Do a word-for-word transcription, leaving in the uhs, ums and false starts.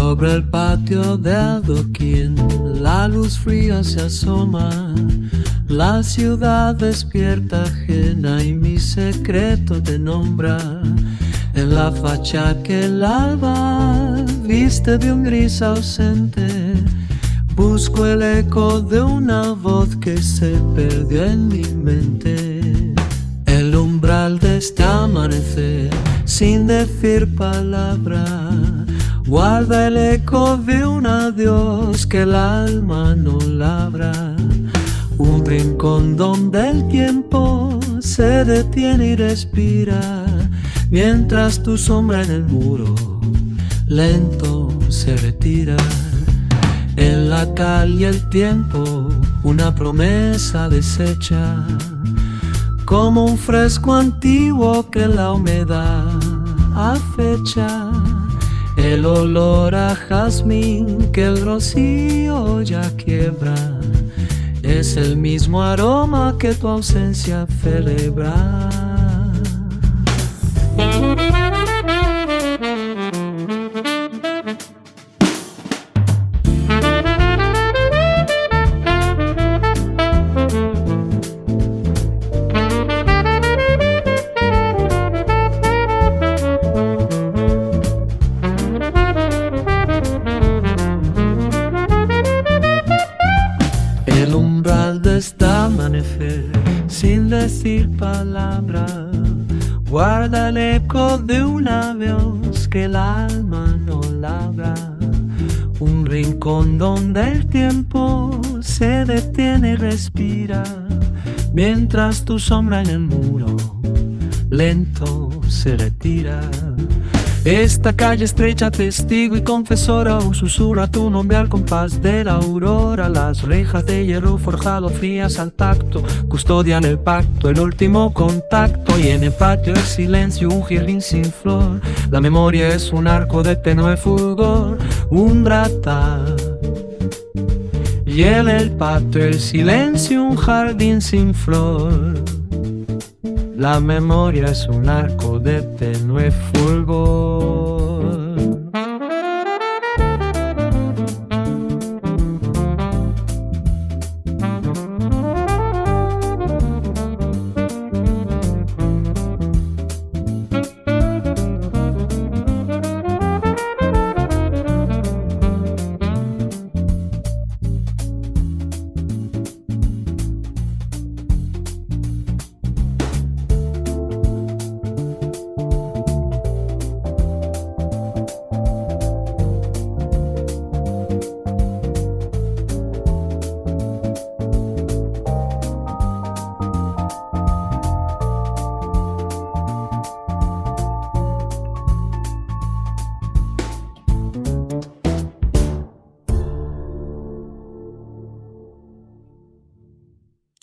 Sobre el patio de adoquín la luz fría se asoma, la ciudad despierta ajena y mi secreto te nombra. En la fachada que el alba viste de un gris ausente, busco el eco de una voz que se perdió en mi mente. El umbral de este amanecer, sin decir palabra, guarda el eco de un adiós que el alma no labra. Un rincón donde el tiempo se detiene y respira, mientras tu sombra en el muro lento se retira. En la calle el tiempo, una promesa deshecha, como un fresco antiguo que la humedad acecha. El olor a jazmín que el rocío ya quiebra, es el mismo aroma que tu ausencia celebra. Sin decir palabra, guarda el eco de un adiós que el alma no labra. Un rincón donde el tiempo se detiene y respira, mientras tu sombra en el muro lento se retira. Esta calle estrecha, testigo y confesora, un susurra tu nombre al compás de la aurora. Las rejas de hierro forjado frías al tacto custodian el pacto, el último contacto. Y en el patio el silencio, un jardín sin flor. La memoria es un arco de tenue fulgor, un bratal. Y en el patio el silencio, un jardín sin flor. La memoria es un arco de tenue fulgor.